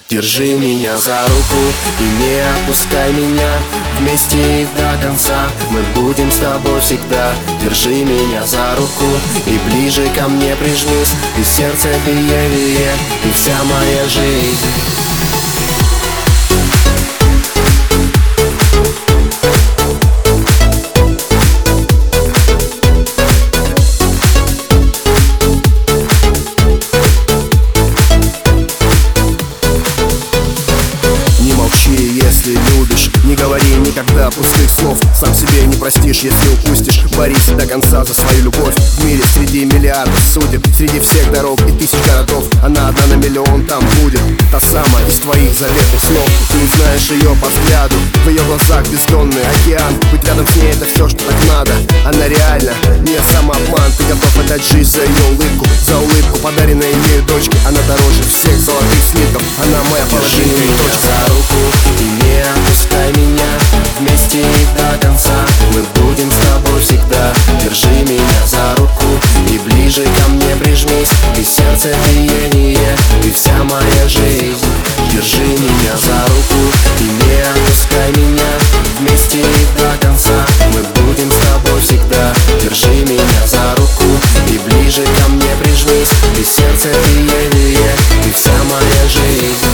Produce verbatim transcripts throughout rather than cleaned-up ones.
Держи меня за руку и не отпускай меня. Вместе и до конца мы будем с тобой всегда. Держи меня за руку и ближе ко мне прижмись. И сердце биение, и вся моя жизнь. Если любишь, не говори никогда пустых слов. Сам себе не простишь, если упустишь. Борись до конца за свою любовь. В мире среди миллиардов судеб, среди всех дорог и тысяч городов, она одна на миллион там будет. Та самая из твоих заветных снов. Ты знаешь ее по взгляду, в ее глазах бездонный океан. Быть рядом с ней это все, что так надо. Она реально, не самообман. Ты готов отдать жизнь за ее улыбку, за улыбку, подаренной ею дочке. Она дороже всех золотых слитков. Она моя половина и точка. За руку и не отпускай меня. Вместе и до конца мы будем с тобой всегда. Держи меня за руку и ближе ко мне прижмись. И сердце биение, и вся моя жизнь. Держи меня за руку и не отпускай меня. Вместе и до конца мы будем с тобой всегда. Держи меня за руку и ближе ко мне прижмись. И сердце биение, и вся моя жизнь.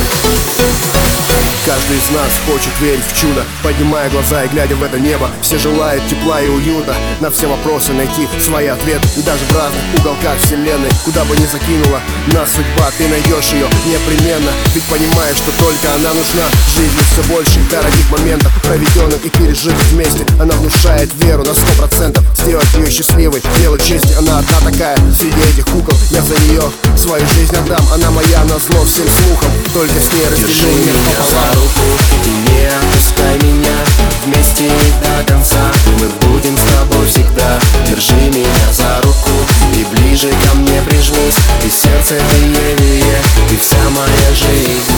Каждый из нас хочет верить в чудо, поднимая глаза и глядя в это небо. Все желают тепла и уюта, на все вопросы найти свои ответы. И даже в разных уголках вселенной, куда бы ни закинула нас судьба, ты найдешь ее непременно. Ведь понимаешь, что только она нужна. В жизни все больше дорогих моментов, проведенных и пережитых вместе. Она внушает веру на сто процентов, сделать ее счастливой, делать честь. Она одна такая среди этих кукол. Я за нее свою жизнь отдам. Она моя назло всем слухам, только с ней разделю мир пополам. Руку и не отпускай меня. Вместе и до конца мы будем с тобой всегда. Держи меня за руку и ближе ко мне прижмись. И сердце биение, и вся моя жизнь.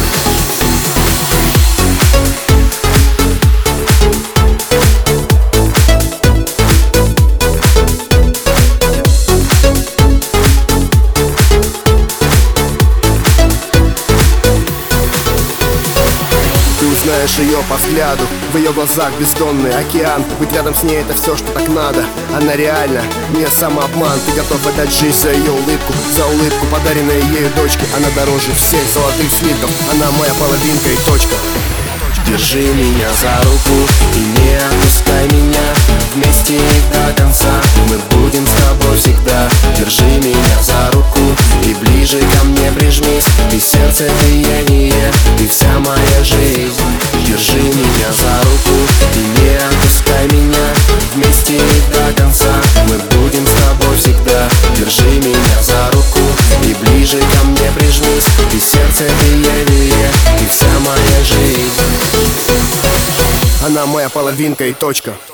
Знаешь ее по взгляду, в ее глазах бездонный океан. Быть рядом с ней это все, что так надо. Она реально, не самообман. Ты готов отдать жизнь за ее улыбку, за улыбку, подаренной ею дочке. Она дороже всех золотых слитков. Она моя половинка и точка. Держи меня за руку и не отпускай меня. Вместе и до конца мы будем с тобой всегда. Держи меня за руку и ближе ко мне прижмись. И сердце биение, и вся моя жизнь. Держи меня за руку и не отпускай меня. Вместе и до конца мы будем с тобой всегда. Держи меня за руку и ближе ко мне прижмись. И сердце биение, и вся моя жизнь. Она моя половинка и точка.